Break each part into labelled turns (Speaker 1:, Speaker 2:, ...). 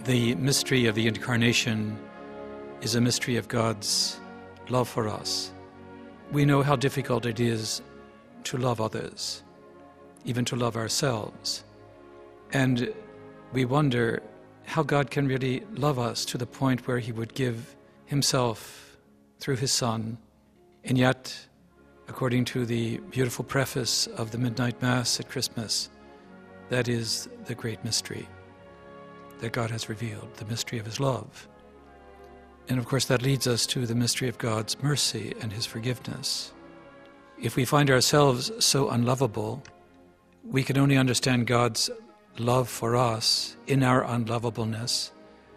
Speaker 1: The mystery of the Incarnation is a mystery of God's love for us. We know how difficult it is to love others, even to love ourselves. And we wonder how God can really love us to the point where He would give Himself through His Son. And yet, according to the beautiful preface of the Midnight Mass at Christmas, that is the great mystery that God has revealed, the mystery of His love. And of course that leads us to the mystery of God's mercy and His forgiveness. If we find ourselves so unlovable, we can only understand God's love for us in our unlovableness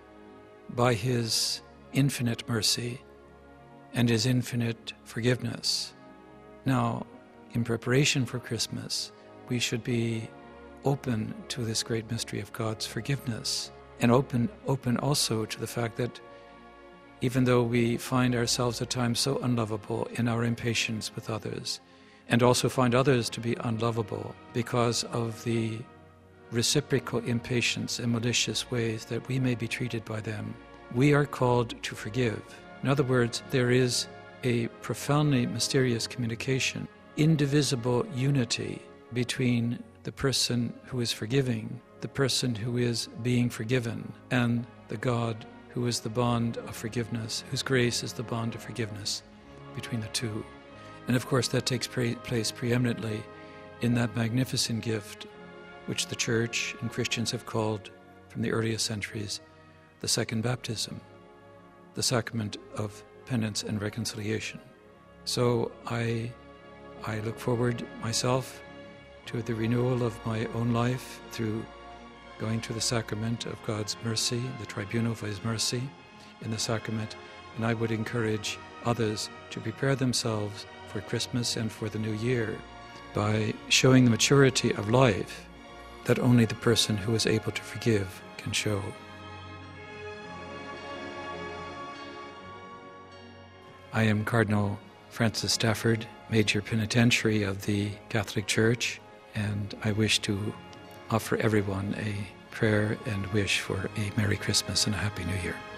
Speaker 1: by His infinite mercy and His infinite forgiveness. Now, in preparation for Christmas, we should be open to this great mystery of God's forgiveness, and open also to the fact that even though we find ourselves at times so unlovable in our impatience with others, and also find others to be unlovable because of the reciprocal impatience and malicious ways that we may be treated by them, we are called to forgive. In other words, there is a profoundly mysterious communication, indivisible unity between the person who is forgiving, the person who is being forgiven, and the God who is the bond of forgiveness, whose grace is the bond of forgiveness between the two. And of course that takes place preeminently in that magnificent gift which the Church and Christians have called from the earliest centuries the second baptism, the sacrament of penance and reconciliation. So I look forward myself to the renewal of my own life through going to the sacrament of God's mercy, the tribunal of His mercy in the sacrament, and I would encourage others to prepare themselves for Christmas and for the new year by showing the maturity of life that only the person who is able to forgive can show. I am Cardinal Francis Stafford, Major Penitentiary of the Catholic Church, and I wish to offer everyone a prayer and wish for a Merry Christmas and a Happy New Year.